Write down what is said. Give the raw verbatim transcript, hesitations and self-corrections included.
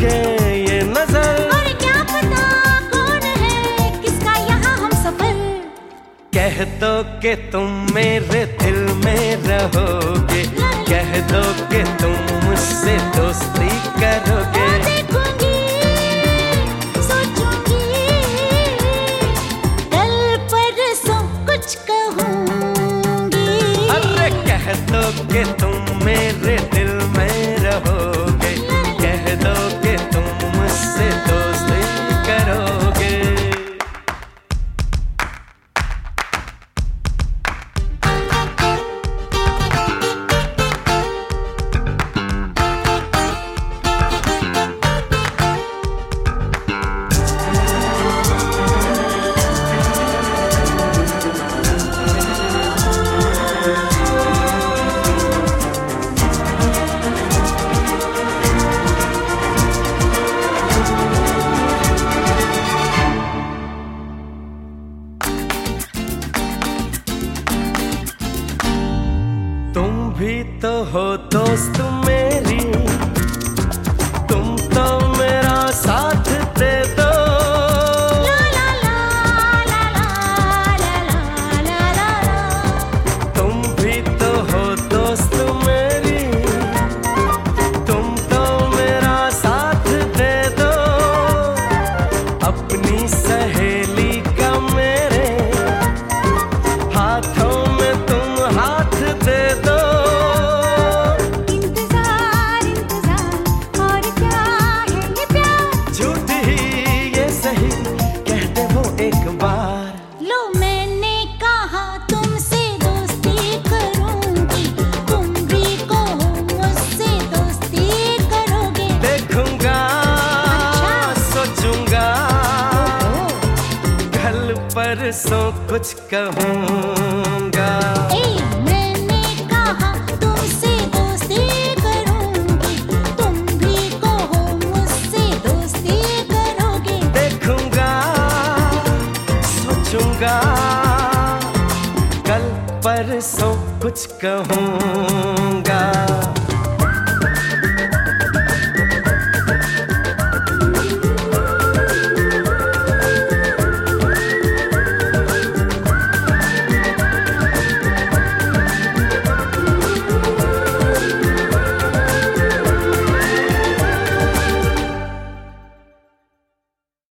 तुझे ये नजर, और क्या पता कौन है किसका यहाँ हम सफर। कह दो कि तुम मेरे दिल में रहोगे, कह दो कि तुम मुझसे दोस्ती करोगे। देखूंगी, सोचूंगी, कल परसों कुछ कहूंगी। अरे कह दो कि तुम मेरे दिल में रहोगे, कह दो कि तुम मुझसे दोस्ती करोगे। तुम भी तो हो दोस्त मेरी, तुम तो मेरा साथ दे दो। ला ला ला ला ला ला ला ला ला। तुम भी तो हो दोस्त मेरी, तुम तो मेरा साथ दे दो। अपनी सहेली का मेरे हाथों में तुम हाथ दे दो। इंतजार इंतजार और क्या है ये प्यार, झूठ ही ये सही कह दे वो एक बार। लो मैंने कहा तुमसे दोस्ती करूंगी, तुम भी कहो मुझसे दोस्ती करोगे। देखूंगा, सोचूंगा, कल परसों कुछ कहूंगा। ए, मैंने कहा तुमसे दोस्ती करूंगी, तुम भी कहो मुझसे दोस्ती करोगे। देखूंगा, सोचूंगा, कल परसों कुछ कहूंगा।